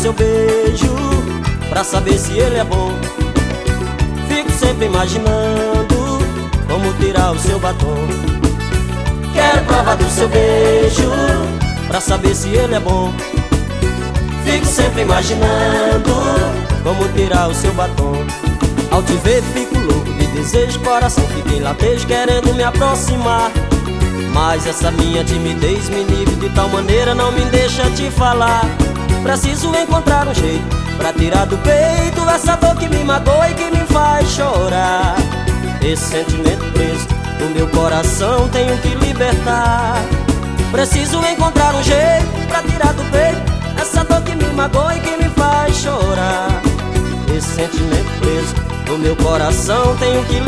seu beijo pra saber se ele é bom. Fico sempre imaginando como tirar o seu batom. Quero prova do seu beijo pra saber se ele é bom. Fico sempre imaginando como tirar o seu batom. Ao te ver fico louco, me desejo, coração fica em latejo querendo me aproximar. Mas essa minha timidez me inibe de tal maneira, não me deixa te falar. Preciso encontrar um jeito pra tirar do peito essa dor que me magoa e que me faz chorar. Esse sentimento preso no meu coração tenho que libertar. Preciso encontrar um jeito pra tirar do peito essa dor que me magoa e que me faz chorar. Esse sentimento preso no meu coração tenho que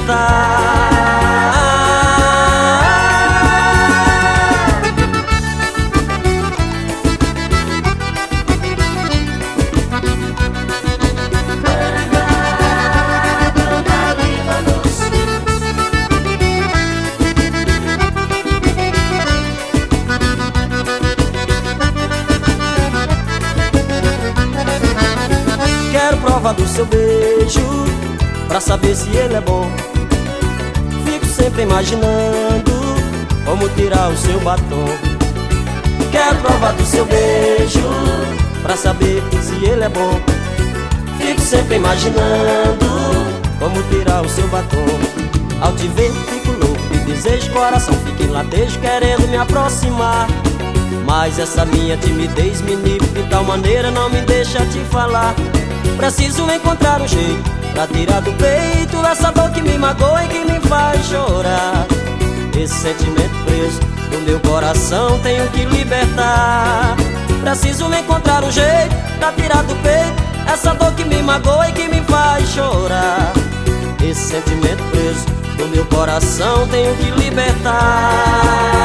libertar. Quero prova do seu beijo pra saber se ele é bom. Fico sempre imaginando como tirar o seu batom. Quero prova do seu beijo pra saber se ele é bom. Fico sempre imaginando como tirar o seu batom. Ao te ver fico louco, me desejo, coração fica em latejo querendo me aproximar. Mas essa minha timidez me inibe de tal maneira, não me deixa te falar. Preciso encontrar um jeito pra tirar do peito essa dor que me magoa e que me faz chorar. Esse sentimento preso no meu coração tenho que libertar. Preciso encontrar um jeito pra tirar do peito essa dor que me magoa e que me faz chorar. Esse sentimento preso no meu coração tenho que libertar.